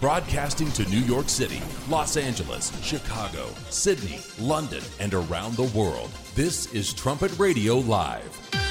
Broadcasting to New York City, Los Angeles, Chicago, Sydney, London, and around the world. This is Trumpet Radio Live.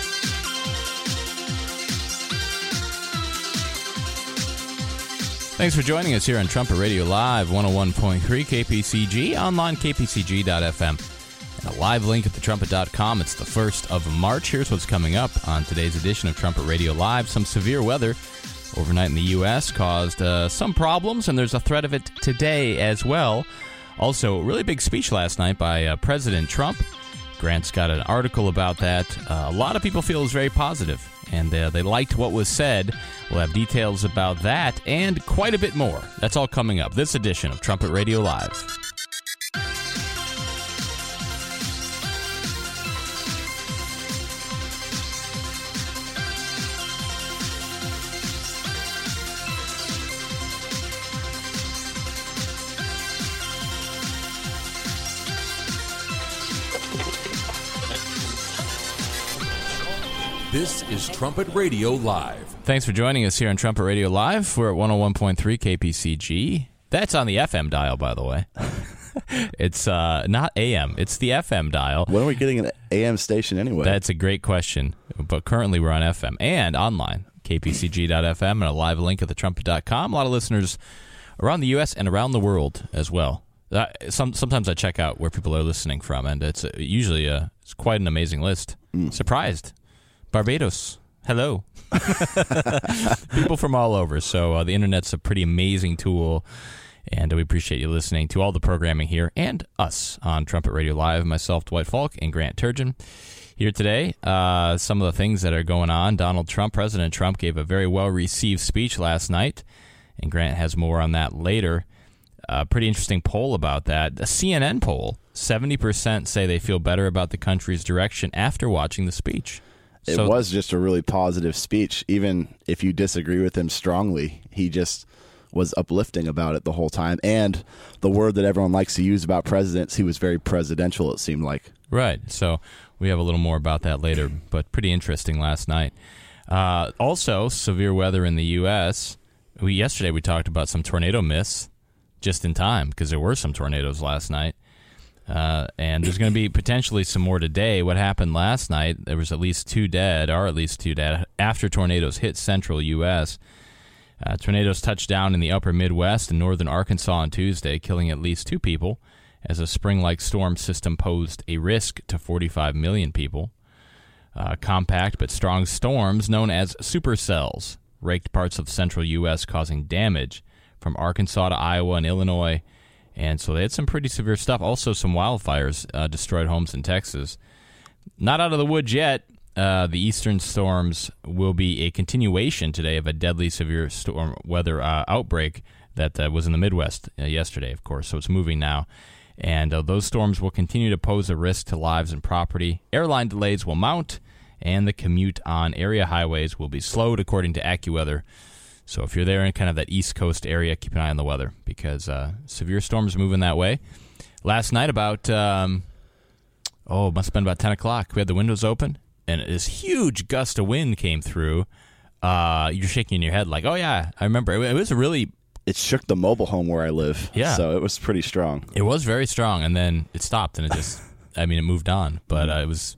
Thanks for joining us here on Trumpet Radio Live, 101.3 KPCG, online kpcg.fm, and a live link at thetrumpet.com. It's the 1st of March. Here's what's coming up on today's edition of Trumpet Radio Live. Some severe weather overnight in the U.S. caused some problems, and there's a threat of it today as well. Also, a really big speech last night by President Trump. Grant's got an article about that. A lot of people feel it was very positive, and they liked what was said. We'll have details about that and quite a bit more. That's all coming up. This edition of Trumpet Radio Live. This is Trumpet Radio Live. Thanks for joining us here on Trumpet Radio Live. We're at 101.3 KPCG. That's on the FM dial, by the way. It's not AM. It's the FM dial. When are we getting an AM station anyway? That's a great question. But currently we're on FM and online, kpcg.fm, and a live link at thetrumpet.com. A lot of listeners around the U.S. and around the world as well. Sometimes I check out where people are listening from, and it's usually it's quite an amazing list. Surprised. Barbados. Hello. People from all over. So the Internet's a pretty amazing tool, and we appreciate you listening to all the programming here and us on Trumpet Radio Live. Myself, Dwight Falk, and Grant Turgeon here today. Some of the things that are going on. President Trump gave a very well-received speech last night, and Grant has more on that later. Pretty interesting poll about that. A CNN poll, 70% say they feel better about the country's direction after watching the speech. It was just a really positive speech. Even if you disagree with him strongly, he just was uplifting about it the whole time. And the word that everyone likes to use about presidents, he was very presidential, it seemed like. Right. So we have a little more about that later, but pretty interesting last night. Also, severe weather in the U.S. Yesterday we talked about some tornado myths just in time because there were some tornadoes last night. And there's going to be potentially some more today. What happened last night, there was at least two dead, after tornadoes hit central U.S. Tornadoes touched down in the upper Midwest and northern Arkansas on Tuesday, killing at least 2 people, as a spring-like storm system posed a risk to 45 million people. Compact but strong storms known as supercells raked parts of central U.S., causing damage from Arkansas to Iowa and Illinois. And so they had some pretty severe stuff. Also, some wildfires destroyed homes in Texas. Not out of the woods yet. The eastern storms will be a continuation today of a deadly severe storm weather outbreak that was in the Midwest yesterday, of course. So it's moving now. And those storms will continue to pose a risk to lives and property. Airline delays will mount, and the commute on area highways will be slowed, according to AccuWeather. So if you're there in kind of that East Coast area, keep an eye on the weather because severe storms moving that way. Last night about, it must have been about 10 o'clock. We had the windows open, and this huge gust of wind came through. You're shaking your head like, oh, yeah, I remember. It was It shook the mobile home where I live. Yeah. So it was pretty strong. It was very strong, and then it stopped, and it just, it moved on. But it was...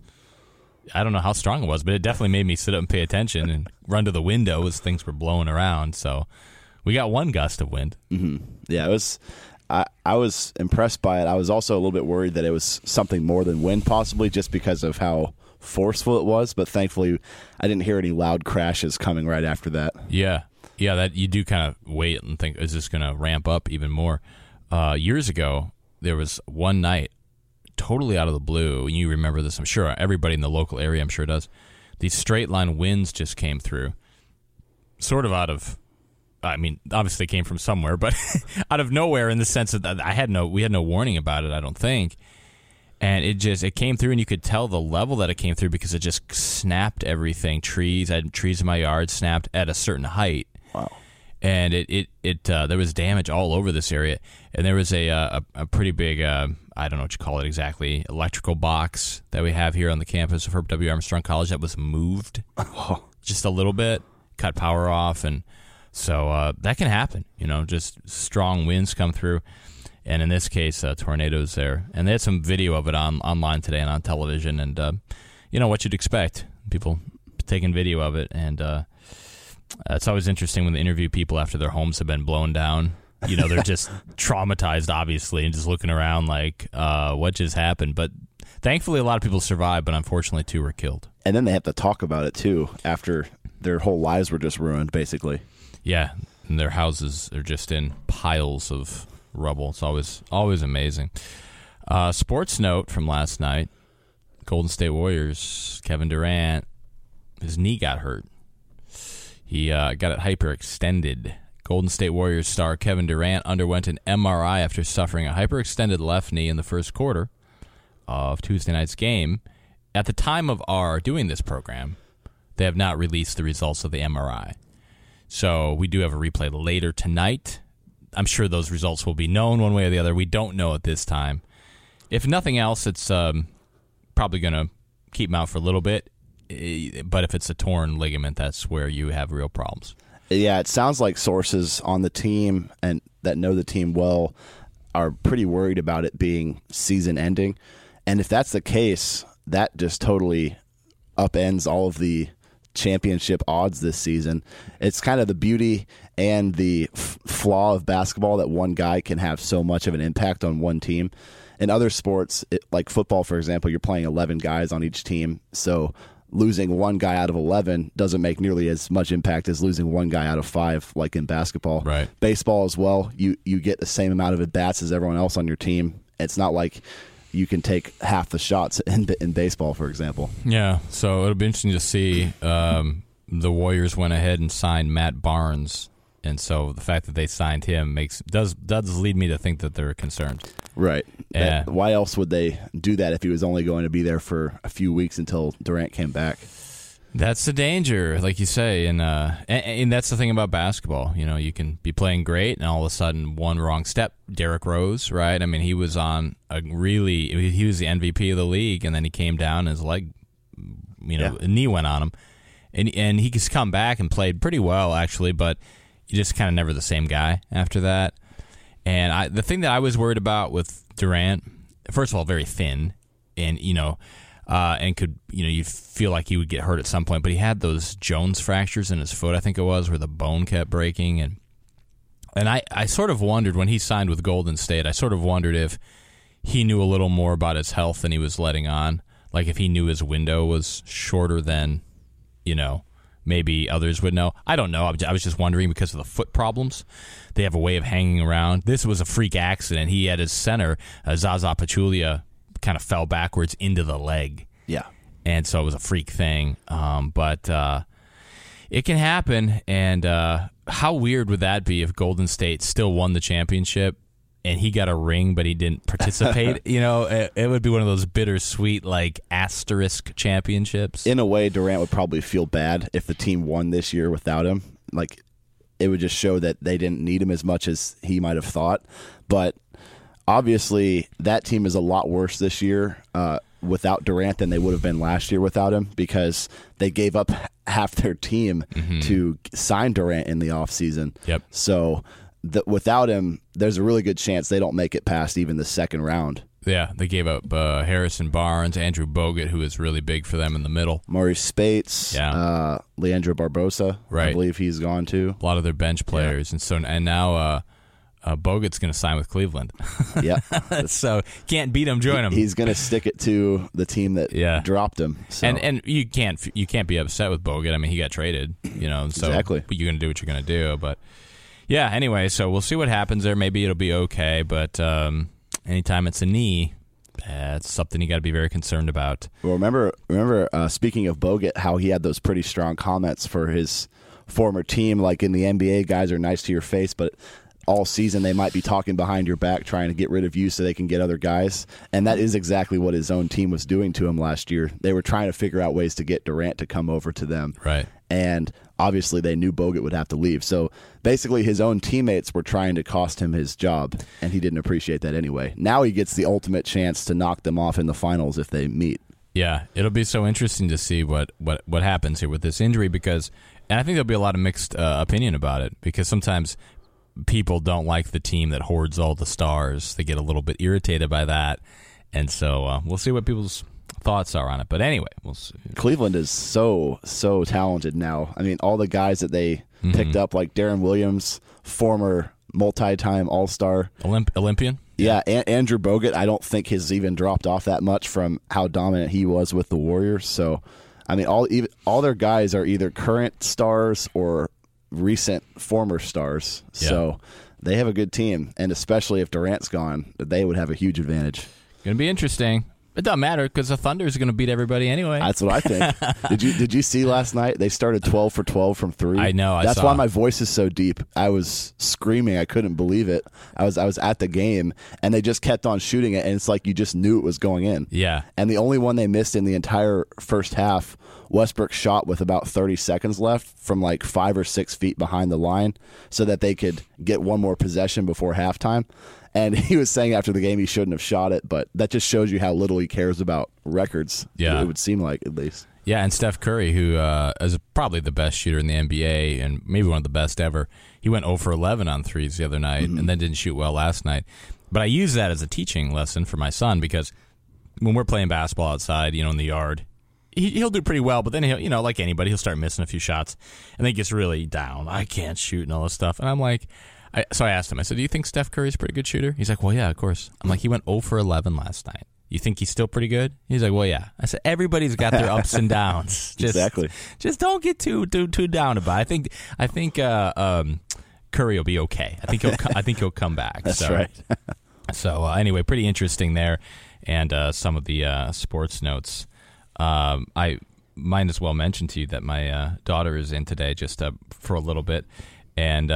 I don't know how strong it was, but it definitely made me sit up and pay attention and run to the window as things were blowing around. So we got one gust of wind. Mm-hmm. Yeah, it was. I was impressed by it. I was also a little bit worried that it was something more than wind, possibly just because of how forceful it was. But thankfully, I didn't hear any loud crashes coming right after that. Yeah, that you do kind of wait and think, is this going to ramp up even more? Years ago, there was one night. Totally out of the blue, you remember this, I'm sure. Everybody in the local area, I'm sure, does. These straight line winds just came through, sort of out of, obviously they came from somewhere, but out of nowhere in the sense that we had no warning about it, I don't think. And it came through, and you could tell the level that it came through because it just snapped everything. I had trees in my yard snapped at a certain height. Wow. And there was damage all over this area, and there was a pretty big I don't know what you call it exactly, electrical box that we have here on the campus of Herb W. Armstrong College that was moved just a little bit, cut power off, and So that can happen, just strong winds come through. And in this case, tornadoes there. And they had some video of it online today and on television. And, what you'd expect. People taking video of it. And it's always interesting when they interview people after their homes have been blown down. They're just traumatized, obviously, and just looking around like, what just happened? But thankfully, a lot of people survived, but unfortunately, 2 were killed. And then they have to talk about it, too, after their whole lives were just ruined, basically. Yeah, and their houses are just in piles of rubble. It's always amazing. Sports note from last night, Golden State Warriors, Kevin Durant, his knee got hurt. He got it hyperextended. Golden State Warriors star Kevin Durant underwent an MRI after suffering a hyperextended left knee in the first quarter of Tuesday night's game. At the time of our doing this program, they have not released the results of the MRI. So we do have a replay later tonight. I'm sure those results will be known one way or the other. We don't know at this time. If nothing else, it's probably going to keep him out for a little bit. But if it's a torn ligament, that's where you have real problems. Yeah, it sounds like sources on the team and that know the team well are pretty worried about it being season-ending. And if that's the case, that just totally upends all of the championship odds this season. It's kind of the beauty and the flaw of basketball that one guy can have so much of an impact on one team. In other sports, like football, for example, you're playing 11 guys on each team, so losing one guy out of 11 doesn't make nearly as much impact as losing one guy out of 5, like in basketball. Right. Baseball as well, you get the same amount of at-bats as everyone else on your team. It's not like you can take half the shots in baseball, for example. Yeah, so it'll be interesting to see. The Warriors went ahead and signed Matt Barnes, and so the fact that they signed him does lead me to think that they're concerned. Right. Why else would they do that if he was only going to be there for a few weeks until Durant came back? That's the danger, like you say, and that's the thing about basketball. You can be playing great, and all of a sudden, one wrong step. Derrick Rose, right? I mean, he was on he was the MVP of the league, and then he came down, and his leg, a knee went on him, and he just come back and played pretty well actually, but he just kind of never the same guy after that. And the thing that I was worried about with Durant, first of all, very thin, and and could, you feel like he would get hurt at some point, but he had those Jones fractures in his foot, I think it was, where the bone kept breaking. And I sort of wondered, when he signed with Golden State, I sort of wondered if he knew a little more about his health than he was letting on. Like if he knew his window was shorter than, maybe others would know. I don't know. I was just wondering because of the foot problems. They have a way of hanging around. This was a freak accident. He had his center, Zaza Pachulia, kind of fell backwards into the leg. Yeah. And so it was a freak thing. But it can happen. And how weird would that be if Golden State still won the championship and he got a ring, but he didn't participate? It would be one of those bittersweet, like, asterisk championships. In a way, Durant would probably feel bad if the team won this year without him. Like, it would just show that they didn't need him as much as he might have thought. But obviously, that team is a lot worse this year without Durant than they would have been last year without him, because they gave up half their team to sign Durant in the offseason. Yep. So without him, there's a really good chance they don't make it past even the second round. Yeah, they gave up Harrison Barnes, Andrew Bogut, who is really big for them in the middle. Maurice Spates, Leandro Barbosa, right. I believe he's gone too. A lot of their bench players. Yeah. And now Bogut's going to sign with Cleveland. Yeah. So can't beat him, join him. He's going to stick it to the team that dropped him. So. And you can't be upset with Bogut. I mean, he got traded, so exactly. You're going to do what you're going to do. But yeah, anyway, so we'll see what happens there. Maybe it'll be okay, but anytime it's a knee, it's something you got to be very concerned about. Well, remember, speaking of Bogut, how he had those pretty strong comments for his former team, like in the NBA, guys are nice to your face, but all season they might be talking behind your back trying to get rid of you so they can get other guys. And that is exactly what his own team was doing to him last year. They were trying to figure out ways to get Durant to come over to them. Right. And obviously they knew Bogut would have to leave. So basically his own teammates were trying to cost him his job, and he didn't appreciate that anyway. Now he gets the ultimate chance to knock them off in the finals if they meet. Yeah, it'll be so interesting to see what happens here with this injury, because And I think there'll be a lot of mixed opinion about it because sometimes people don't like the team that hoards all the stars. They get a little bit irritated by that. And so we'll see what people's thoughts are on it. But anyway, we'll see. Cleveland is so talented now. I mean, all the guys that they picked up, like Darren Williams, former multi-time All-Star. Olympian? Yeah, Andrew Bogut, I don't think has even dropped off that much from how dominant he was with the Warriors. So, I mean, all their guys are either current stars or recent former stars. Yeah. So they have a good team, and especially if Durant's gone, they would have a huge advantage. Going to be interesting. It doesn't matter because the Thunder is going to beat everybody anyway. That's what I think. Did you see last night? They started 12 for 12 from three. I know. That's why my voice is so deep. I was screaming. I couldn't believe it. I was at the game, and they just kept on shooting it, and it's like you just knew it was going in. Yeah. And the only one they missed in the entire first half, Westbrook shot with about 30 seconds left from like 5 or 6 feet behind the line so that they could get one more possession before halftime. And he was saying after the game he shouldn't have shot it, but that just shows you how little he cares about records. Yeah. It would seem like, at least. Yeah, and Steph Curry, who is probably the best shooter in the NBA and maybe one of the best ever, he went 0 for 11 on threes the other night and then didn't shoot well last night. But I use that as a teaching lesson for my son because when we're playing basketball outside, in the yard, he'll do pretty well, but then he'll, like anybody, he'll start missing a few shots, and then he gets really down. I can't shoot and all this stuff. And I'm like... So I asked him, I said, do you think Steph Curry's a pretty good shooter? He's like, well, yeah, of course. I'm like, he went 0 for 11 last night. You think he's still pretty good? He's like, well, yeah. I said, everybody's got their ups and downs. Exactly. Just don't get too down about it. I think Curry will be okay. I think he'll come back. That's right. So anyway, pretty interesting there, and some of the sports notes. I might as well mention to you that my daughter is in today just for a little bit, and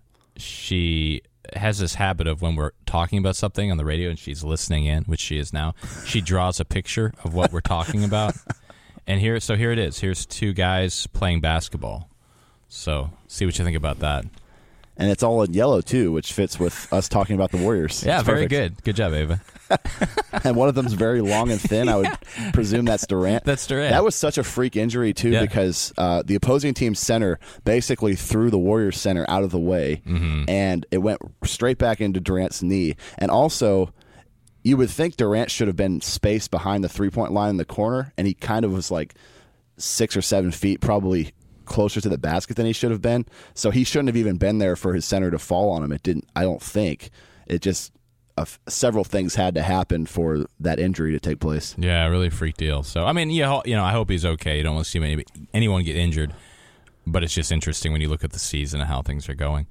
she has this habit of when we're talking about something on the radio and she's listening in, which she is now, she draws a picture of what we're talking about. And here it is. Here's 2 guys playing basketball. So see what you think about that. And it's all in yellow, too, which fits with us talking about the Warriors. Yeah, very good. Good job, Ava. And one of them's very long and thin. I would presume that's Durant. That's Durant. That was such a freak injury, too, because the opposing team's center basically threw the Warriors center out of the way, and it went straight back into Durant's knee. And also, you would think Durant should have been spaced behind the three-point line in the corner, and he kind of was like 6 or 7 feet, probably closer to the basket than he should have been. So he shouldn't have even been there for his center to fall on him. It didn't. I don't think. It just several things had to happen for that injury to take place. Yeah, really freak deal. So I mean, I hope he's okay. You don't want to see anyone get injured, but it's just interesting when you look at the season and how things are going.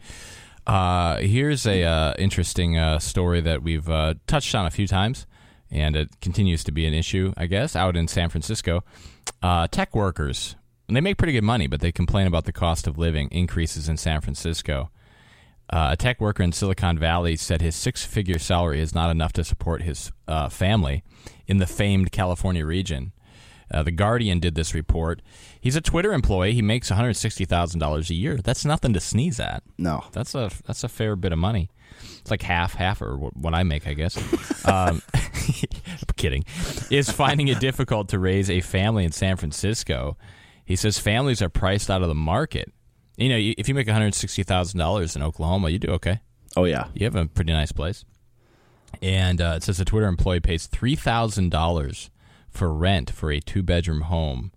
Here's a interesting story that we've touched on a few times, and it continues to be an issue, I guess, out in San Francisco. Tech workers. And they make pretty good money, but they complain about the cost of living increases in San Francisco. A tech worker in Silicon Valley said his 6-figure salary is not enough to support his family in the famed California region. The Guardian did this report. He's a Twitter employee. He makes $160,000 a year. That's nothing to sneeze at. No. That's a fair bit of money. It's like half or what I make, I guess. I'm kidding. Is finding it difficult to raise a family in San Francisco. He says families are priced out of the market. If you make $160,000 in Oklahoma, you do okay. Oh, yeah. You have a pretty nice place. And it says a Twitter employee pays $3,000 for rent for a 2-bedroom home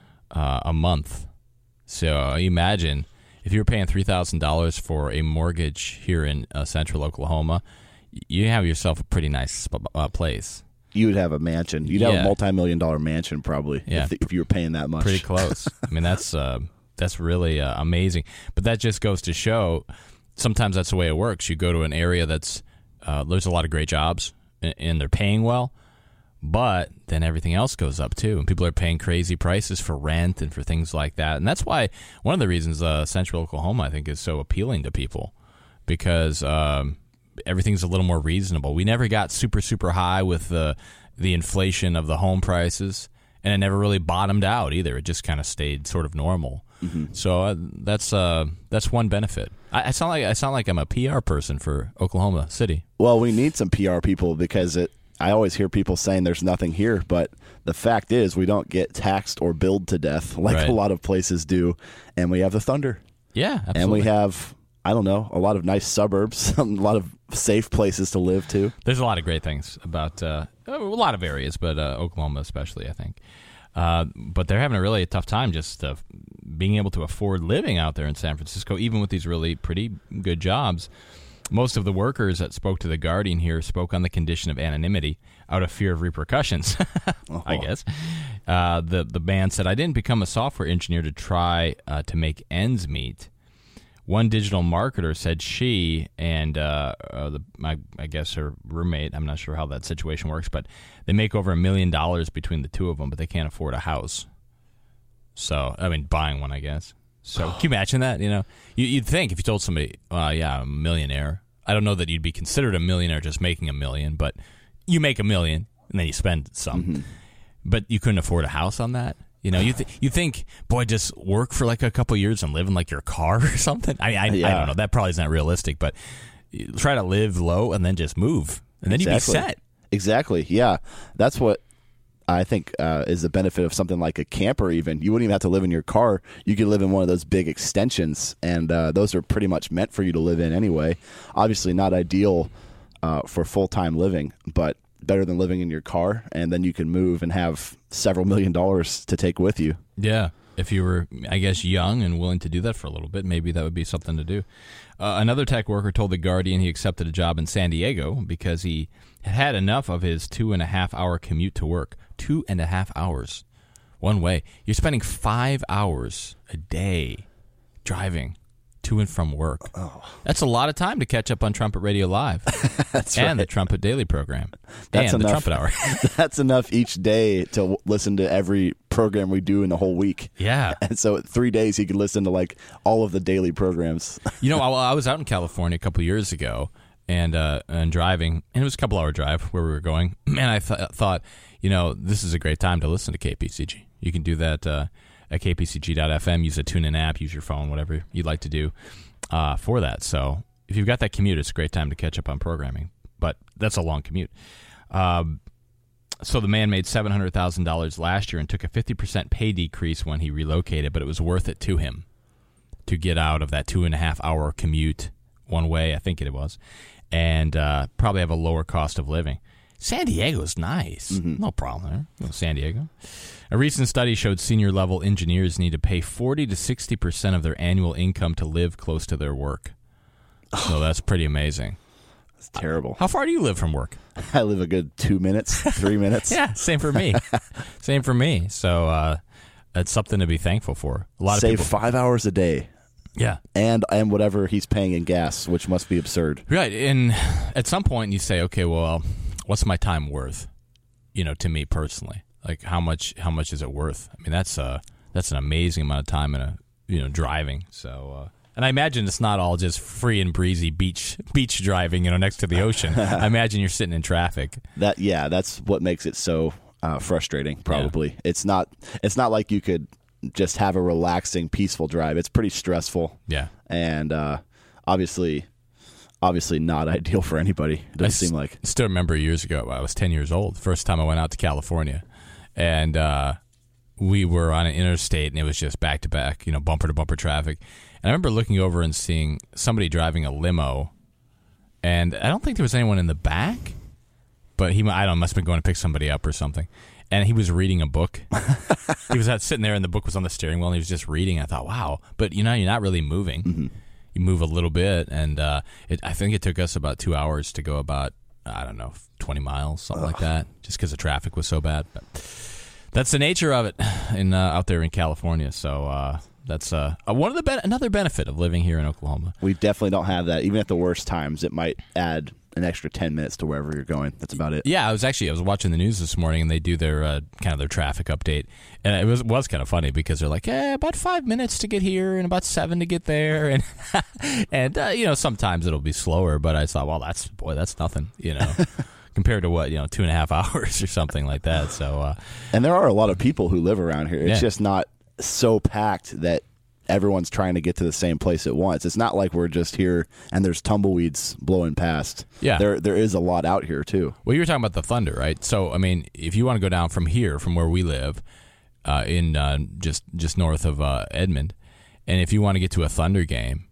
a month. So imagine if you were paying $3,000 for a mortgage here in central Oklahoma, you have yourself a pretty nice place. You would have a mansion. You'd have a multi-million-dollar mansion probably if you were paying that much. Pretty close. I mean, that's really amazing. But that just goes to show sometimes that's the way it works. You go to an area that's there's a lot of great jobs and they're paying well, but then everything else goes up too, and people are paying crazy prices for rent and for things like that. And that's why one of the reasons Central Oklahoma, I think, is so appealing to people because everything's a little more reasonable. We never got super, super high with the inflation of the home prices, and it never really bottomed out either. It just kind of stayed sort of normal. Mm-hmm. So that's one benefit. I sound like I'm a PR person for Oklahoma City. Well, we need some PR people because I always hear people saying there's nothing here, but the fact is we don't get taxed or billed to death like a lot of places do, and we have the thunder. Yeah, absolutely. And we have, I don't know, a lot of nice suburbs, a lot of safe places to live too. There's a lot of great things about a lot of areas, but Oklahoma especially, I think. But they're having a really tough time just being able to afford living out there in San Francisco, even with these really pretty good jobs. Most of the workers that spoke to The Guardian here spoke on the condition of anonymity out of fear of repercussions, I guess. The man said, I didn't become a software engineer to try to make ends meet. One digital marketer said she and I guess her roommate, I'm not sure how that situation works, but they make over $1 million between the two of them, but they can't afford a house. So, I mean, buying one, I guess. So, can you imagine that? You know, you'd think if you told somebody, yeah, I'm a millionaire. I don't know that you'd be considered a millionaire just making $1 million, but you make $1 million and then you spend some. Mm-hmm. But you couldn't afford a house on that. You know, you think, boy, just work for like a couple years and live in like your car or something. I don't know. That probably is not realistic, but you try to live low and then just move, and then you'd be set. Exactly. Yeah, that's what I think is the benefit of something like a camper. Even you wouldn't even have to live in your car. You could live in one of those big extensions, and those are pretty much meant for you to live in anyway. Obviously, not ideal for full-time living, but better than living in your car, and then you can move and have several $1 million to take with you. Yeah. If you were, I guess, young and willing to do that for a little bit, maybe that would be something to do. Another tech worker told The Guardian he accepted a job in San Diego because he had enough of his 2.5-hour commute to work. 2.5 hours one way. You're spending 5 hours a day driving to and from work. Oh. That's a lot of time to catch up on Trumpet Radio Live. That's and right. the Trumpet Daily program. That's and enough. the Trumpet Hour. That's enough each day to listen to every program we do in the whole week. Yeah. And so 3 days he could listen to like all of the daily programs. You know, I was out in California a couple years ago and driving, and it was a couple-hour drive where we were going, and I thought, you know, this is a great time to listen to KPCG. You can do that at kpcg.fm, use a TuneIn app, use your phone, whatever you'd like to do for that. So if you've got that commute, it's a great time to catch up on programming. But that's a long commute. So the man made $700,000 last year and took a 50% pay decrease when he relocated, but it was worth it to him to get out of that 2.5-hour commute one way, I think it was, and probably have a lower cost of living. San Diego's nice. Mm-hmm. No problem there. San Diego. A recent study showed senior-level engineers need to pay 40 to 60% of their annual income to live close to their work. So that's pretty amazing. It's terrible. How far do you live from work? I live a good 2 minutes, 3 minutes. Yeah, same for me. Same for me. So it's something to be thankful for. A lot of Save people 5 hours a day. Yeah. And whatever he's paying in gas, which must be absurd. Right. And at some point you say, okay, well, what's my time worth? You know, to me personally. Like how much is it worth? I mean, that's an amazing amount of time in driving. So and I imagine it's not all just free and breezy beach driving, next to the ocean. I imagine you're sitting in traffic. That's what makes it so frustrating, probably. Yeah. It's not like you could just have a relaxing, peaceful drive. It's pretty stressful. Yeah. And obviously not ideal for anybody. It doesn't seem like. I still remember years ago, I was 10 years old, first time I went out to California. And we were on an interstate, and it was just back-to-back, bumper-to-bumper traffic. And I remember looking over and seeing somebody driving a limo, and I don't think there was anyone in the back, but he, I don't know, must have been going to pick somebody up or something. And he was reading a book. He was sitting there, and the book was on the steering wheel, and he was just reading. I thought, wow. But, you're not really moving. Mm-hmm. You move a little bit, and I think it took us about 2 hours to go about, 20 miles, something like that, just because the traffic was so bad. But that's the nature of it out there in California. So that's another benefit of living here in Oklahoma. We definitely don't have that. Even at the worst times, it might add an extra 10 minutes to wherever you're going. That's about it. Yeah, I was watching the news this morning, and they do their kind of their traffic update, and it was kind of funny because they're like, about 5 minutes to get here and about 7 to get there, and and sometimes it'll be slower, but I thought, well, that's nothing, compared to what 2.5 hours or something like that. So and there are a lot of people who live around here. It's just not so packed that everyone's trying to get to the same place at once. It's not like we're just here and there's tumbleweeds blowing past. Yeah. There is a lot out here, too. Well, you were talking about the Thunder, right? So, I mean, if you want to go down from here, from where we live, in just north of Edmond, and if you want to get to a Thunder game,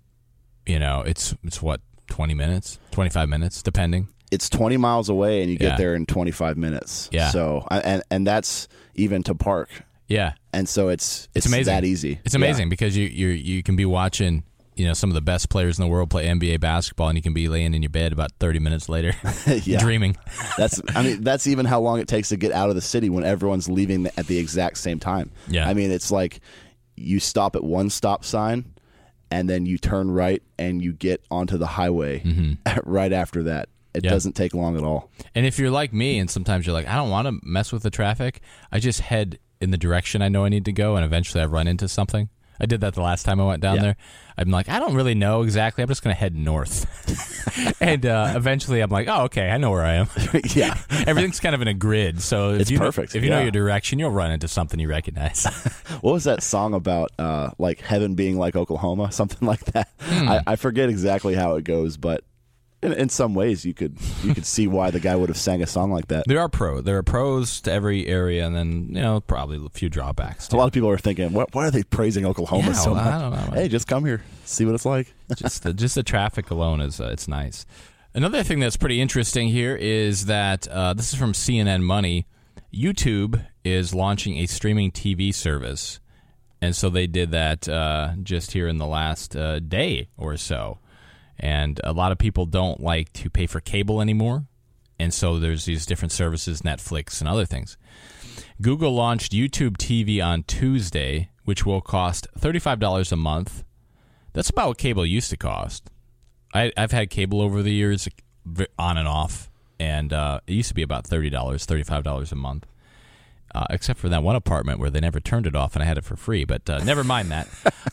it's what, 20 minutes, 25 minutes, depending. It's 20 miles away, and you get there in 25 minutes. Yeah. So, and that's even to park. Yeah. And so it's amazing. that easy. It's amazing because you can be watching, some of the best players in the world play NBA basketball, and you can be laying in your bed about 30 minutes later, dreaming. That's even how long it takes to get out of the city when everyone's leaving at the exact same time. Yeah. I mean, it's like you stop at one stop sign, and then you turn right, and you get onto the highway right after that. It doesn't take long at all. And if you're like me, and sometimes you're like, I don't want to mess with the traffic, I just head in the direction I know I need to go, and eventually I run into something. I did that the last time I went down there. I'm like, I don't really know exactly. I'm just going to head north. And eventually I'm like, oh, okay, I know where I am. Yeah. Everything's kind of in a grid. So it's perfect. If you know your direction, you'll run into something you recognize. What was that song about, like heaven being like Oklahoma? Something like that. I forget exactly how it goes, but in some ways, you could see why the guy would have sang a song like that. There are pros to every area, and then probably a few drawbacks too. A lot of people are thinking, why are they praising Oklahoma so much? I don't know. Hey, just come here, see what it's like. just the traffic alone is it's nice. Another thing that's pretty interesting here is that this is from CNN Money. YouTube is launching a streaming TV service, and so they did that just here in the last day or so. And a lot of people don't like to pay for cable anymore, and so there's these different services, Netflix and other things. Google launched YouTube TV on Tuesday, which will cost $35 a month. That's about what cable used to cost. I've had cable over the years, on and off, and it used to be about $30, $35 a month. Except for that one apartment where they never turned it off and I had it for free. But never mind that.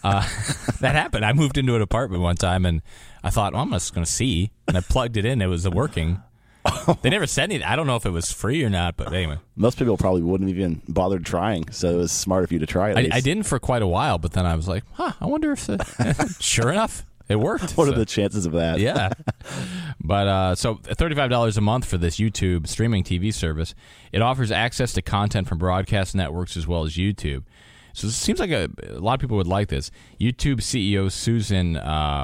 That happened. I moved into an apartment one time and I thought, well, I'm just going to see. And I plugged it in. It was working. They never said anything. I don't know if it was free or not, but anyway. Most people probably wouldn't even bother trying, so it was smart of you to try it. I didn't for quite a while, but then I was like, I wonder if sure enough, it worked. What are the chances of that? Yeah. But so $35 a month for this YouTube streaming TV service. It offers access to content from broadcast networks as well as YouTube. So it seems like a lot of people would like this. YouTube CEO Susan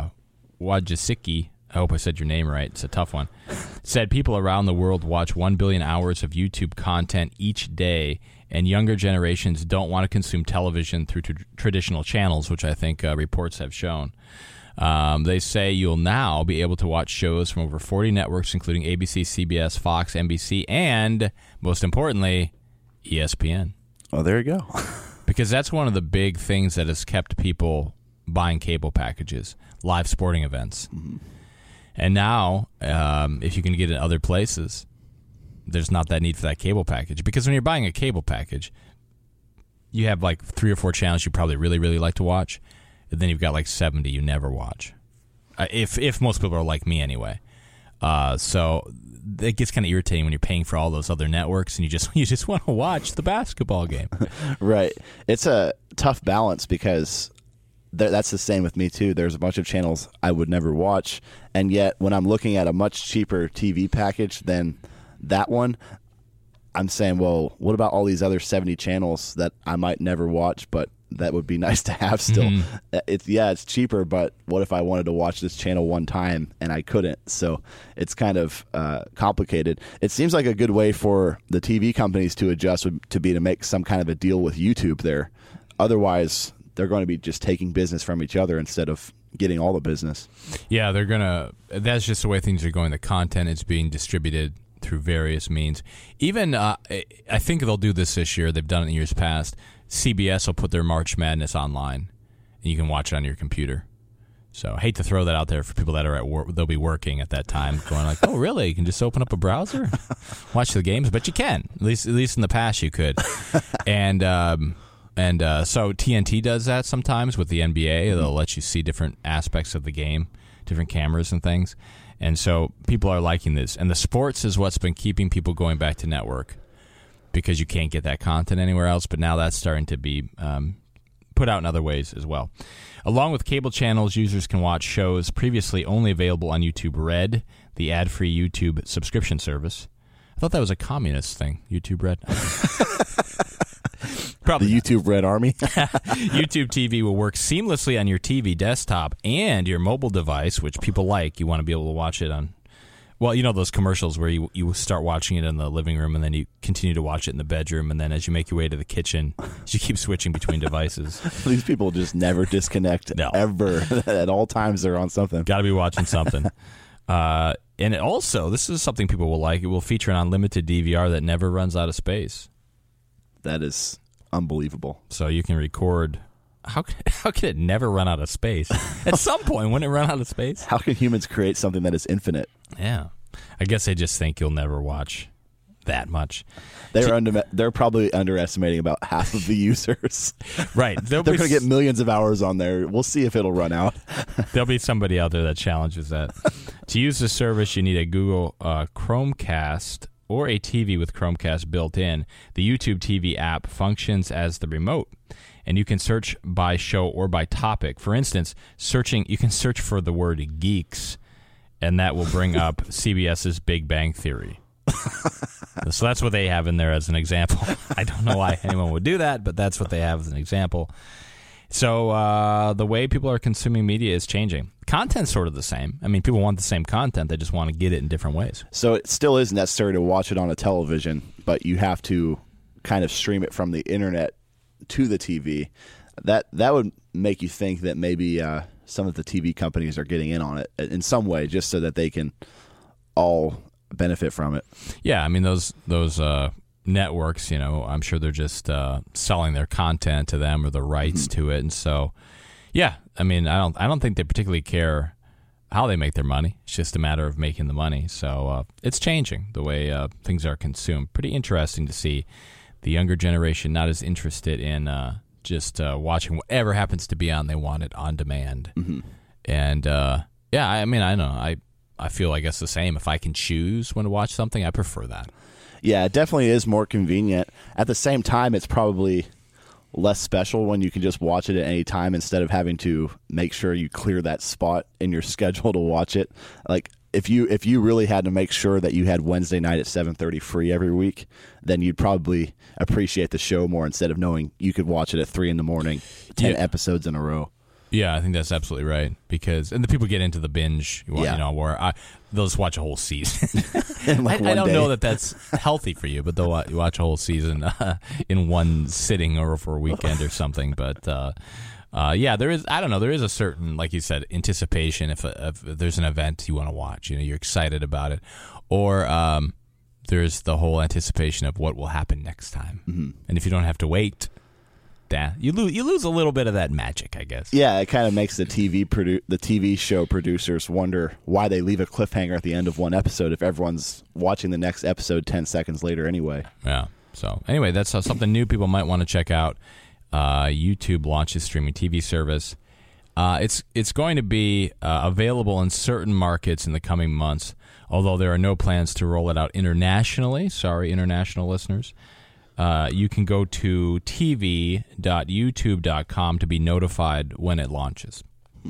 Wojcicki, I hope I said your name right, it's a tough one, said people around the world watch 1 billion hours of YouTube content each day, and younger generations don't want to consume television through traditional channels, which I think reports have shown. They say you'll now be able to watch shows from over 40 networks, including ABC, CBS, Fox, NBC, and, most importantly, ESPN. Oh, there you go. Because that's one of the big things that has kept people buying cable packages, live sporting events. Mm-hmm. And now, if you can get it in other places, there's not that need for that cable package. Because when you're buying a cable package, you have like 3 or 4 channels you probably really, really like to watch. And then you've got like 70 you never watch, if most people are like me anyway. So it gets kind of irritating when you're paying for all those other networks and you just want to watch the basketball game. Right. It's a tough balance because that's the same with me too. There's a bunch of channels I would never watch, and yet when I'm looking at a much cheaper TV package than that one, I'm saying, well, what about all these other 70 channels that I might never watch, but that would be nice to have still. Mm-hmm. It's cheaper, but what if I wanted to watch this channel one time and I couldn't? So it's kind of complicated. It seems like a good way for the TV companies to adjust would to be to make some kind of a deal with YouTube there. Otherwise, they're going to be just taking business from each other instead of getting all the business. Yeah, that's just the way things are going. The content is being distributed through various means. Even, I think they'll do this year. They've done it in years past. CBS will put their March Madness online, and you can watch it on your computer. So I hate to throw that out there for people that are at work. They'll be working at that time, going like, "Oh, really? You can just open up a browser, watch the games." But you can. At least in the past, you could. And so TNT does that sometimes with the NBA. They'll let you see different aspects of the game, different cameras and things. And so people are liking this. And the sports is what's been keeping people going back to network, because you can't get that content anywhere else. But now that's starting to be put out in other ways as well. Along with cable channels, users can watch shows previously only available on YouTube Red, the ad-free YouTube subscription service. I thought that was a communist thing, YouTube Red. Probably the YouTube Red Army. YouTube TV will work seamlessly on your TV desktop and your mobile device, which people like. You want to be able to watch it on, well, you know those commercials where you start watching it in the living room and then you continue to watch it in the bedroom, and then as you make your way to the kitchen, you keep switching between devices. These people just never disconnect, ever. At all times they're on something. Got to be watching something. And it also, this is something people will like, it will feature an unlimited DVR that never runs out of space. That is unbelievable. So you can record. How can it never run out of space? At some point, wouldn't it run out of space? How can humans create something that is infinite? Yeah. I guess they just think you'll never watch that much. They're probably underestimating about half of the users. Right. They're going to get millions of hours on there. We'll see if it'll run out. There'll be somebody out there that challenges that. To use the service, you need a Google Chromecast or a TV with Chromecast built in. The YouTube TV app functions as the remote, and you can search by show or by topic. For instance, you can search for the word geeks, and that will bring up CBS's Big Bang Theory. So that's what they have in there as an example. I don't know why anyone would do that, but that's what they have as an example. So the way people are consuming media is changing. Content's sort of the same. I mean, people want the same content. They just want to get it in different ways. So it still is necessary to watch it on a television, but you have to kind of stream it from the internet to the TV. That would make you think that maybe some of the TV companies are getting in on it in some way, just so that they can all benefit from it. Yeah, I mean those networks, you know, I'm sure they're just selling their content to them or the rights to it, and so yeah, I mean I don't think they particularly care how they make their money. It's just a matter of making the money. So it's changing the way things are consumed. Pretty interesting to see the younger generation not as interested in just watching whatever happens to be on. They want it on demand. And yeah, I mean I know I feel, I guess, the same. If I can choose when to watch something, I prefer that. Yeah, it definitely is more convenient. At the same time, it's probably less special when you can just watch it at any time instead of having to make sure you clear that spot in your schedule to watch it. Like, if you really had to make sure that you had Wednesday night at 7:30 free every week, then you'd probably appreciate the show more instead of knowing you could watch it at 3 in the morning, 10 episodes in a row. Yeah, I think that's absolutely right. And the people get into the binge, you know, where they'll just watch a whole season. Like I don't know that that's healthy for you, but they'll watch a whole season in one sitting or for a weekend or something. But yeah, there is a certain, like you said, anticipation if there's an event you want to watch. You know, you're excited about it, or there's the whole anticipation of what will happen next time. And if you don't have to wait. You lose a little bit of that magic, I guess. Yeah, it kind of makes the TV show producers wonder why they leave a cliffhanger at the end of one episode if everyone's watching the next episode 10 seconds later anyway. Yeah. So anyway, that's something new people might want to check out. YouTube launches streaming TV service. It's going to be available in certain markets in the coming months, although there are no plans to roll it out internationally. Sorry, international listeners. You can go to tv.youtube.com to be notified when it launches.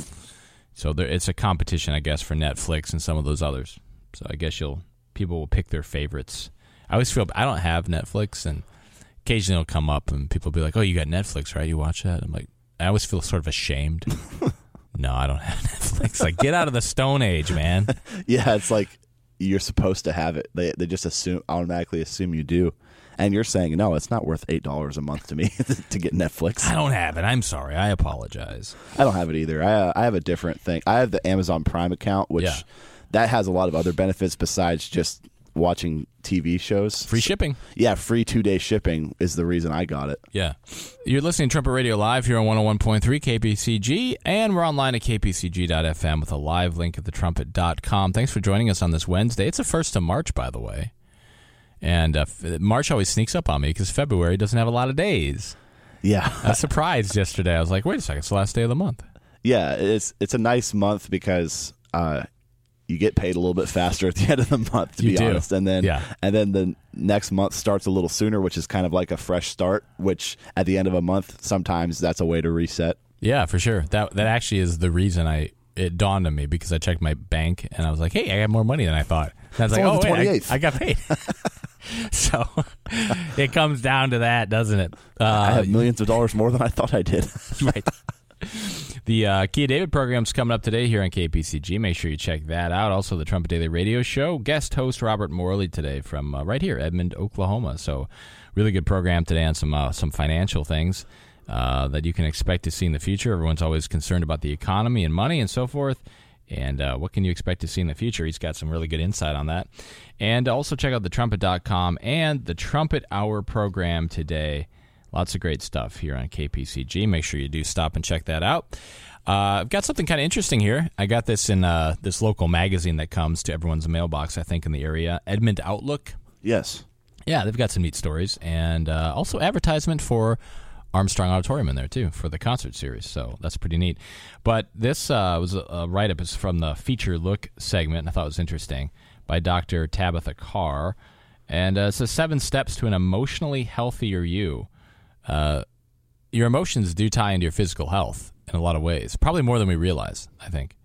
So it's a competition, I guess, for Netflix and some of those others. So I guess people will pick their favorites. I always feel I don't have Netflix, and occasionally it'll come up and people will be like, "Oh, you got Netflix, right? You watch that?" I'm like, I always feel sort of ashamed. No, I don't have Netflix. Like, get out of the Stone Age, man. Yeah, it's like you're supposed to have it. They just automatically assume you do. And you're saying, no, it's not worth $8 a month to me to get Netflix. I don't have it. I'm sorry. I apologize. I don't have it either. I have a different thing. I have the Amazon Prime account, which that has a lot of other benefits besides just watching TV shows. Free shipping. Yeah, free 2-day shipping is the reason I got it. Yeah. You're listening to Trumpet Radio Live here on 101.3 KPCG, and we're online at kpcg.fm with a live link at thetrumpet.com. Thanks for joining us on this Wednesday. It's the 1st of March, by the way. And March always sneaks up on me because February doesn't have a lot of days. Yeah. I was surprised yesterday. I was like, wait a second, it's the last day of the month. Yeah, it's a nice month because you get paid a little bit faster at the end of the month, to be honest. And then the next month starts a little sooner, which is kind of like a fresh start, which at the end of a month, sometimes that's a way to reset. Yeah, for sure. That actually is the reason it dawned on me, because I checked my bank and I was like, hey, I got more money than I thought. And I was like, oh, wait, I got paid. So it comes down to that, doesn't it? I have millions of dollars more than I thought I did. Right. The Kia David program's coming up today here on KPCG. Make sure you check that out. Also, the Trumpet Daily Radio Show. Guest host Robert Morley today from right here, Edmond, Oklahoma. So really good program today on some financial things that you can expect to see in the future. Everyone's always concerned about the economy and money and so forth. And what can you expect to see in the future? He's got some really good insight on that. And also check out thetrumpet.com and the Trumpet Hour program today. Lots of great stuff here on KPCG. Make sure you do stop and check that out. I've got something kind of interesting here. I got this in this local magazine that comes to everyone's mailbox, I think, in the area, Edmond Outlook. Yes. Yeah, they've got some neat stories. And also advertisement for Armstrong Auditorium in there, too, for the concert series. So that's pretty neat. But this was a write-up. It's from the Feature Look segment, and I thought it was interesting, by Dr. Tabitha Carr. And it says 7 steps to an emotionally healthier you. Your emotions do tie into your physical health in a lot of ways, probably more than we realize, I think.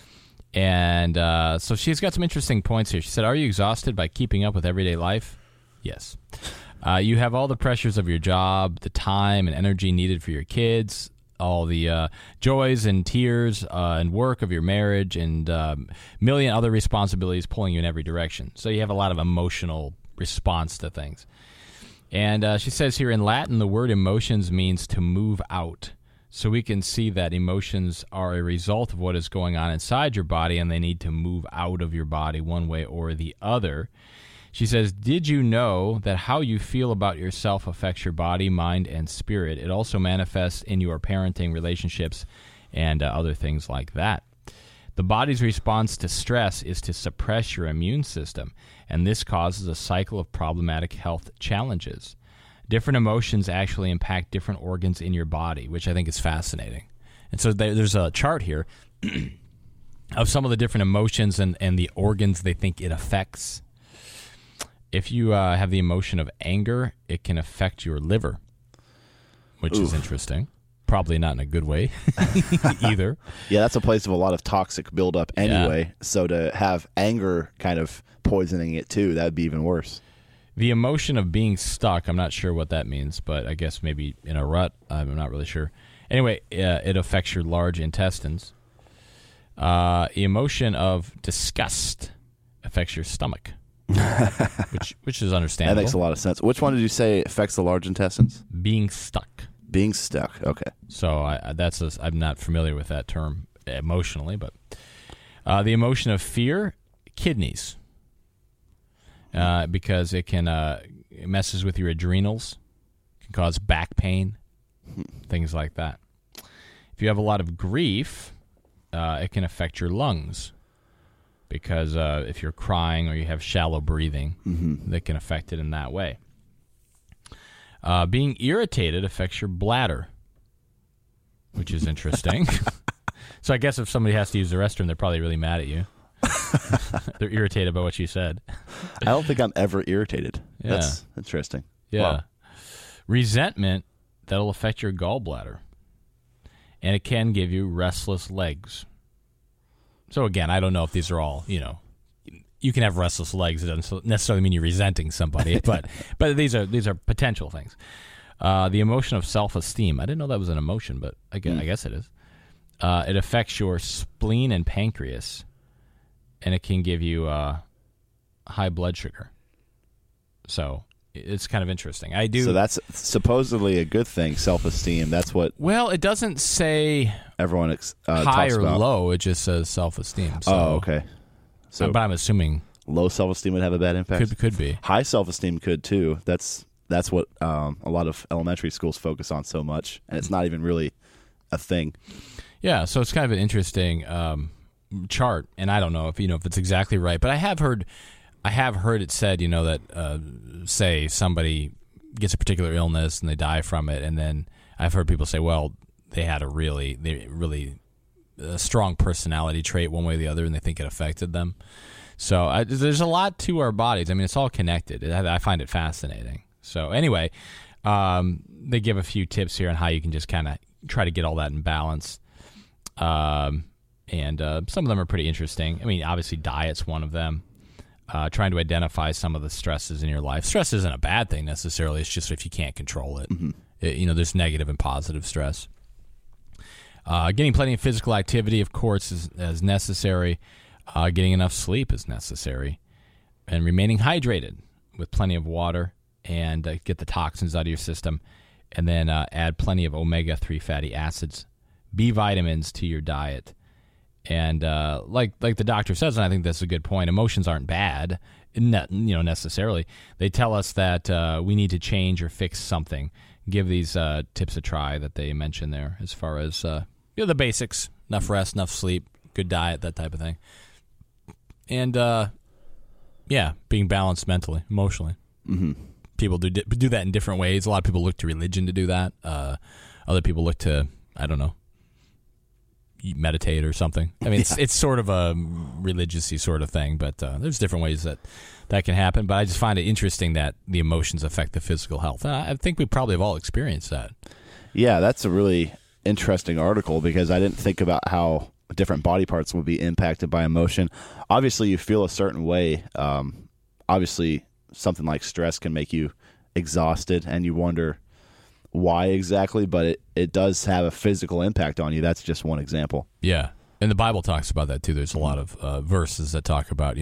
And so she's got some interesting points here. She said, are you exhausted by keeping up with everyday life? Yes. You have all the pressures of your job, the time and energy needed for your kids, all the joys and tears and work of your marriage, and million other responsibilities pulling you in every direction. So you have a lot of emotional response to things. And she says here, in Latin, the word emotions means to move out. So we can see that emotions are a result of what is going on inside your body, and they need to move out of your body one way or the other. She says, did you know that how you feel about yourself affects your body, mind, and spirit? It also manifests in your parenting relationships and other things like that. The body's response to stress is to suppress your immune system, and this causes a cycle of problematic health challenges. Different emotions actually impact different organs in your body, which I think is fascinating. And so there's a chart here of some of the different emotions and the organs they think it affects. If you have the emotion of anger, it can affect your liver, which is interesting. Probably not in a good way either. Yeah, that's a place of a lot of toxic buildup anyway. Yeah. So to have anger kind of poisoning it too, that would be even worse. The emotion of being stuck, I'm not sure what that means, but I guess maybe in a rut. I'm not really sure. Anyway, it affects your large intestines. The emotion of disgust affects your stomach, which is understandable. That makes a lot of sense. Which one did you say affects the large intestines? Being stuck. Being stuck, okay. So I'm not familiar with that term emotionally, but the emotion of fear, kidneys, because it messes with your adrenals, can cause back pain, things like that. If you have a lot of grief, it can affect your lungs, because if you're crying or you have shallow breathing, that can affect it in that way. Being irritated affects your bladder, which is interesting. So I guess if somebody has to use the restroom, they're probably really mad at you. They're irritated by what you said. I don't think I'm ever irritated. Yeah. That's interesting. Yeah. Wow. Resentment, that'll affect your gallbladder. And it can give you restless legs. So again, I don't know if these are all, you can have restless legs. It doesn't necessarily mean you're resenting somebody, but these are potential things. The emotion of self-esteem. I didn't know that was an emotion, but I guess it is. It affects your spleen and pancreas, and it can give you high blood sugar. So it's kind of interesting. So that's supposedly a good thing, self-esteem. That's what... Well, it doesn't say everyone high talks or about. low. It just says self-esteem. So, okay. So, but I'm assuming low self-esteem would have a bad impact? Could be. High self-esteem could, too. That's what a lot of elementary schools focus on so much, and it's not even really a thing. Yeah, so it's kind of an interesting chart, and I don't know if it's exactly right, but I have heard it said, that say somebody gets a particular illness and they die from it, and then I've heard people say, well, they really a strong personality trait one way or the other, and they think it affected them. So there's a lot to our bodies. I mean, it's all connected. I find it fascinating. So anyway, they give a few tips here on how you can just kind of try to get all that in balance. And some of them are pretty interesting. I mean, obviously diet's one of them. Trying to identify some of the stresses in your life. Stress isn't a bad thing necessarily. It's just if you can't control it. There's negative and positive stress. Getting plenty of physical activity, of course, is necessary. Getting enough sleep is necessary. And remaining hydrated with plenty of water and get the toxins out of your system. And then add plenty of omega-3 fatty acids, B vitamins to your diet. And like the doctor says, and I think that's a good point, emotions aren't bad, necessarily. They tell us that we need to change or fix something. Give these tips a try that they mention there as far as the basics, enough rest, enough sleep, good diet, that type of thing. And, being balanced mentally, emotionally. Mm-hmm. People do that in different ways. A lot of people look to religion to do that. Other people look to, I don't know, meditate or something. I mean, it's sort of a religious-y sort of thing, but there's different ways that can happen. But I just find it interesting that the emotions affect the physical health. I think we probably have all experienced that. Yeah, that's a really interesting article because I didn't think about how different body parts would be impacted by emotion. Obviously, you feel a certain way. Obviously, something like stress can make you exhausted, and you wonder why exactly, but it does have a physical impact on you. That's just one example. Yeah, and the Bible talks about that too. There's a lot of verses that talk about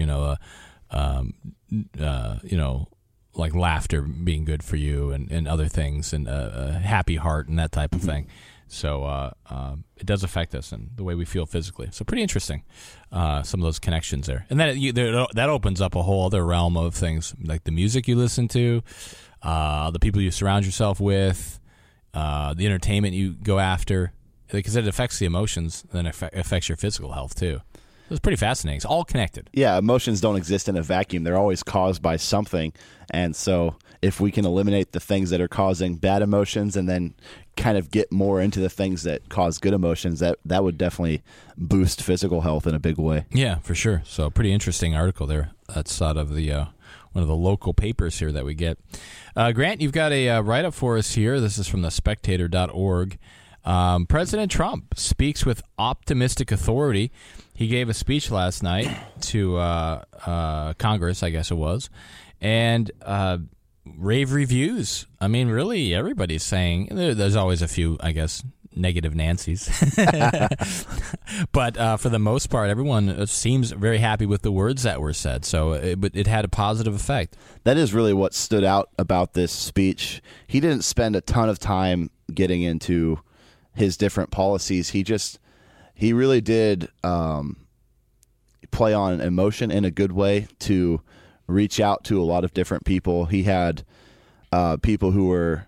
like laughter being good for you and other things, and a happy heart and that type of thing. So it does affect us and the way we feel physically. So pretty interesting, some of those connections there. And then that opens up a whole other realm of things, like the music you listen to, the people you surround yourself with, the entertainment you go after, because it affects the emotions and then affects your physical health too. It's pretty fascinating. It's all connected. Yeah, emotions don't exist in a vacuum. They're always caused by something. And so if we can eliminate the things that are causing bad emotions and then kind of get more into the things that cause good emotions, that would definitely boost physical health in a big way. Yeah, for sure. So pretty interesting article there. That's out of the one of the local papers here that we get. Grant, you've got a write-up for us here. This is from the spectator.org. President Trump speaks with optimistic authority. He gave a speech last night to Congress, I guess it was, and rave reviews. I mean, really, everybody's saying there's always a few, I guess, negative Nancys. But for the most part, everyone seems very happy with the words that were said. So it had a positive effect. That is really what stood out about this speech. He didn't spend a ton of time getting into his different policies. He really did play on emotion in a good way to reach out to a lot of different people. He had people who were,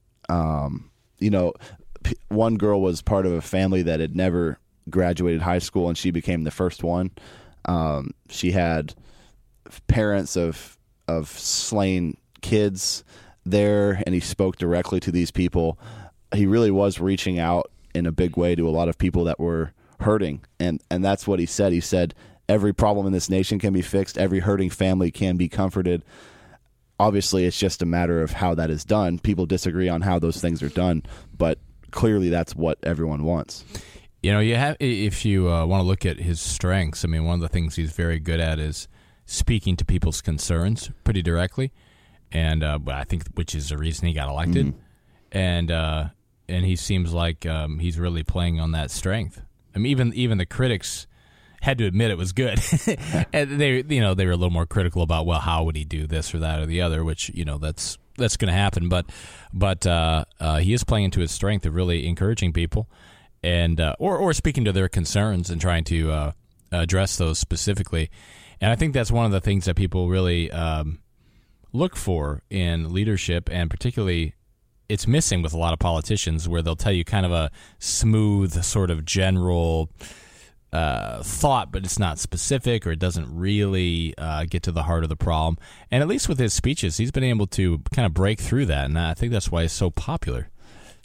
one girl was part of a family that had never graduated high school, and she became the first one. She had parents of slain kids there, and he spoke directly to these people. He really was reaching out in a big way to a lot of people that were hurting, and that's what he said. He said, every problem in this nation can be fixed. Every hurting family can be comforted. Obviously, it's just a matter of how that is done. People disagree on how those things are done, but clearly that's what everyone wants. If you want to look at his strengths, I mean, one of the things he's very good at is speaking to people's concerns pretty directly, and I think which is the reason he got elected. Mm-hmm. And he seems like he's really playing on that strength. I mean, even the critics had to admit it was good. And they were a little more critical about, well, how would he do this or that or the other, which, that's going to happen. But he is playing into his strength of really encouraging people and or speaking to their concerns and trying to address those specifically. And I think that's one of the things that people really look for in leadership, and particularly it's missing with a lot of politicians, where they'll tell you kind of a smooth sort of general thought, but it's not specific, or it doesn't really get to the heart of the problem. And at least with his speeches, he's been able to kind of break through that, and I think that's why he's so popular.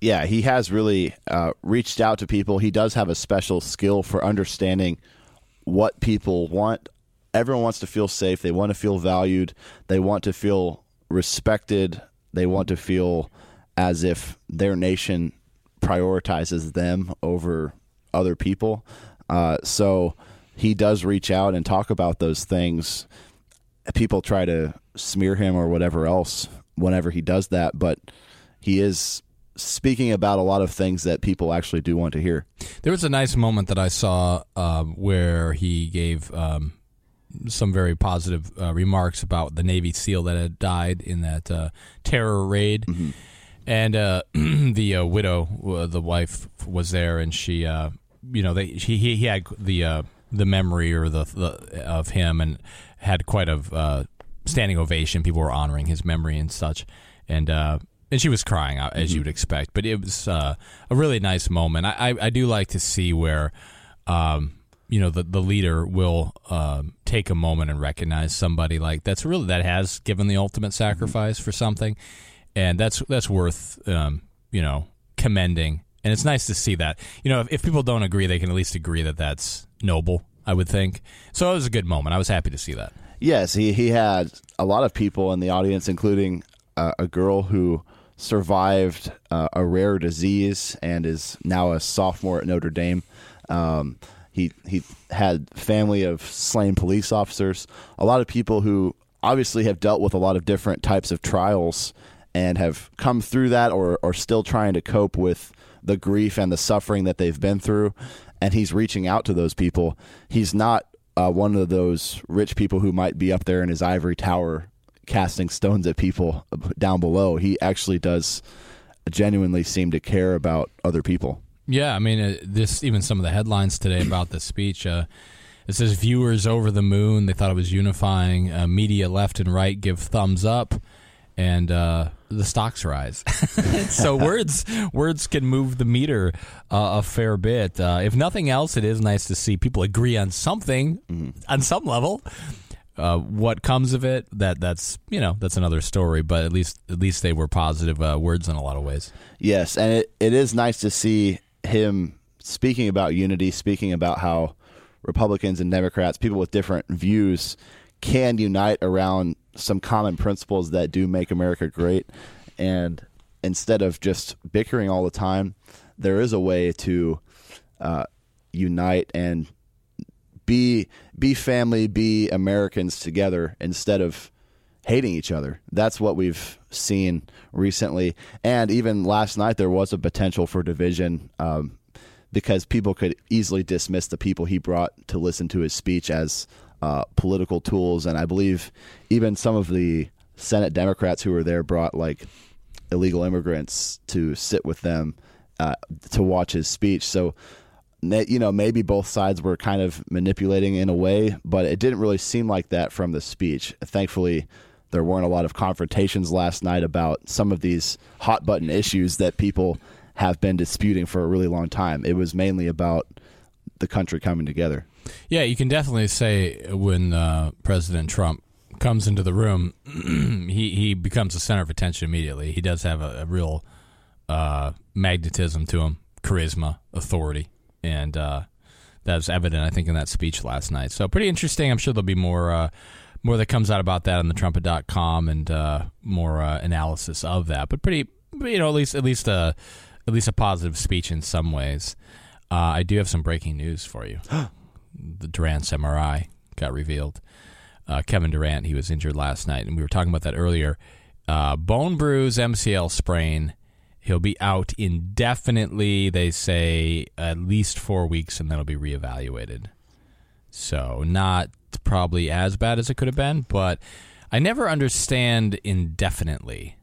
Yeah, he has really reached out to people. He does have a special skill for understanding what people want. Everyone wants to feel safe. They want to feel valued. They want to feel respected. They want to feel as if their nation prioritizes them over other people. So he does reach out and talk about those things. People try to smear him or whatever else whenever he does that, but he is speaking about a lot of things that people actually do want to hear. There was a nice moment that I saw where he gave some very positive remarks about the Navy SEAL that had died in that terror raid. Mm-hmm. And the widow, the wife, was there, and she, he had the memory or the of him, and had quite a standing ovation. People were honoring his memory and such, and she was crying out, as you would expect. But it was a really nice moment. I do like to see where the leader will take a moment and recognize somebody like that has given the ultimate sacrifice for something. And that's worth, commending. And it's nice to see that. If people don't agree, they can at least agree that that's noble, I would think. So it was a good moment. I was happy to see that. Yes, he had a lot of people in the audience, including a girl who survived a rare disease and is now a sophomore at Notre Dame. He had family of slain police officers, a lot of people who obviously have dealt with a lot of different types of trials and have come through that or still trying to cope with the grief and the suffering that they've been through. And he's reaching out to those people. He's not one of those rich people who might be up there in his ivory tower casting stones at people down below. He actually does genuinely seem to care about other people. Yeah, I mean, even some of the headlines today about the speech, it says viewers over the moon. They thought it was unifying. Media left and right give thumbs up. And the stocks rise. So words can move the meter a fair bit. If nothing else, it is nice to see people agree on something on some level. What comes of it, that's another story. But at least they were positive words in a lot of ways. Yes, and it is nice to see him speaking about unity, speaking about how Republicans and Democrats, people with different views, can unite around some common principles that do make America great. And instead of just bickering all the time, there is a way to unite and be family, be Americans together instead of hating each other. That's what we've seen recently. And even last night, there was a potential for division because people could easily dismiss the people he brought to listen to his speech as political tools. And I believe even some of the Senate Democrats who were there brought like illegal immigrants to sit with them to watch his speech. So, maybe both sides were kind of manipulating in a way, but it didn't really seem like that from the speech. Thankfully, there weren't a lot of confrontations last night about some of these hot button issues that people have been disputing for a really long time. It was mainly about the country coming together. Yeah, you can definitely say when President Trump comes into the room, he becomes the center of attention immediately. He does have a real magnetism to him, charisma, authority, and that's evident, I think, in that speech last night. So pretty interesting. I'm sure there'll be more that comes out about that on the trumpet.com and more analysis of that. But pretty, at least a positive speech in some ways. I do have some breaking news for you. The Durant's MRI got revealed. Kevin Durant, he was injured last night, and we were talking about that earlier. Bone bruise, MCL sprain. He'll be out indefinitely. They say at least 4 weeks, and then he'll be reevaluated. So not probably as bad as it could have been, but I never understand indefinitely.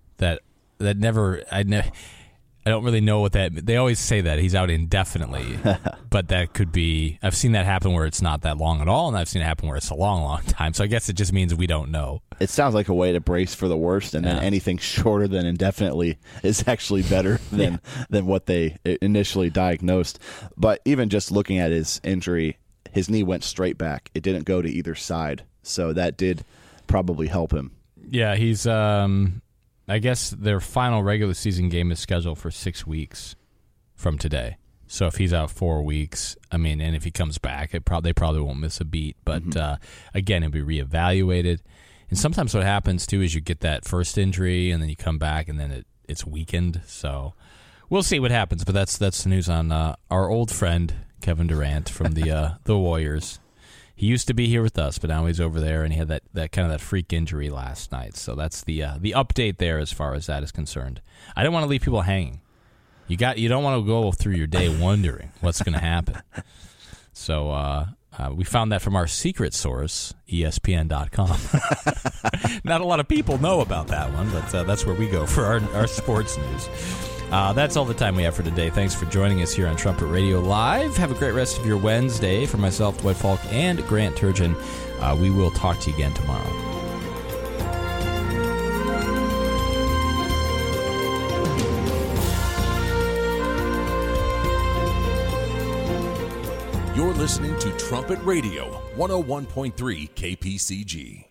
I don't really know what that. They always say that he's out indefinitely, but that could be. I've seen that happen where it's not that long at all, and I've seen it happen where it's a long, long time. So I guess it just means we don't know. It sounds like a way to brace for the worst, and then anything shorter than indefinitely is actually better than what they initially diagnosed. But even just looking at his injury, his knee went straight back. It didn't go to either side, so that did probably help him. Yeah, he's I guess their final regular season game is scheduled for 6 weeks from today. So if he's out 4 weeks, and if he comes back, they probably won't miss a beat. But again, it'll be reevaluated. And sometimes what happens too is you get that first injury, and then you come back, and then it's weakened. So we'll see what happens. But that's the news on our old friend Kevin Durant from the Warriors. He used to be here with us, but now he's over there, and he had that kind of that freak injury last night. So that's the update there as far as that is concerned. I don't want to leave people hanging. You don't want to go through your day wondering what's going to happen. So we found that from our secret source, ESPN.com. Not a lot of people know about that one, but that's where we go for our sports news. That's all the time we have for today. Thanks for joining us here on Trumpet Radio Live. Have a great rest of your Wednesday. For myself, Dwight Falk, and Grant Turgeon, we will talk to you again tomorrow. You're listening to Trumpet Radio, 101.3 KPCG.